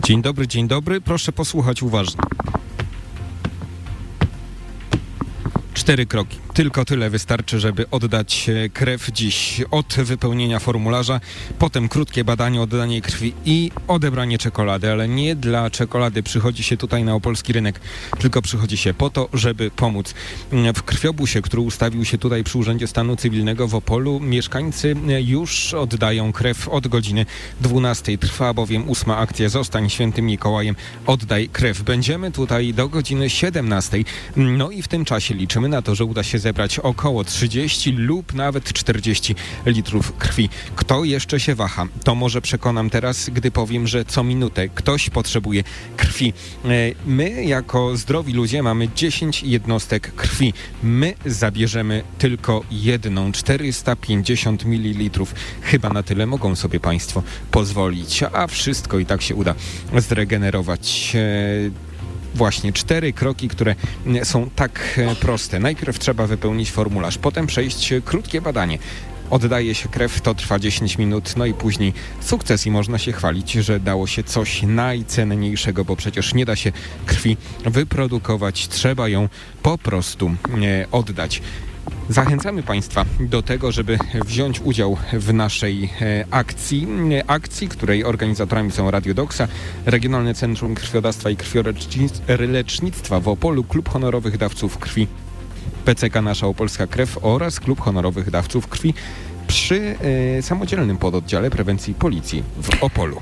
Dzień dobry. Proszę posłuchać uważnie. 4 kroki. Tylko tyle wystarczy, żeby oddać krew dziś. Od wypełnienia formularza, potem krótkie badanie, oddanie krwi i odebranie czekolady. Ale nie dla czekolady przychodzi się tutaj na opolski rynek, tylko przychodzi się po to, żeby pomóc. W krwiobusie, który ustawił się tutaj przy Urzędzie Stanu Cywilnego w Opolu, mieszkańcy już oddają krew od godziny 12. Trwa bowiem 8. akcja Zostań Świętym Mikołajem, oddaj krew. Będziemy tutaj do godziny 17. No i w tym czasie liczymy na to, że uda się zebrać około 30 lub nawet 40 litrów krwi. Kto jeszcze się waha, to może przekonam teraz, gdy powiem, że co minutę ktoś potrzebuje krwi. My jako zdrowi ludzie mamy 10 jednostek krwi. My zabierzemy tylko jedną, 450 ml. Chyba na tyle mogą sobie Państwo pozwolić, a wszystko i tak się uda zregenerować. Właśnie 4 kroki, które są tak proste. Najpierw trzeba wypełnić formularz, potem przejść krótkie badanie. Oddaje się krew, to trwa 10 minut, no i później sukces i można się chwalić, że dało się coś najcenniejszego, bo przecież nie da się krwi wyprodukować, trzeba ją po prostu oddać. Zachęcamy Państwa do tego, żeby wziąć udział w naszej akcji, której organizatorami są Radio Doksa, Regionalne Centrum Krwiodawstwa i Krwiolecznictwa w Opolu, Klub Honorowych Dawców Krwi PCK Nasza Opolska Krew oraz Klub Honorowych Dawców Krwi przy samodzielnym pododdziale prewencji policji w Opolu.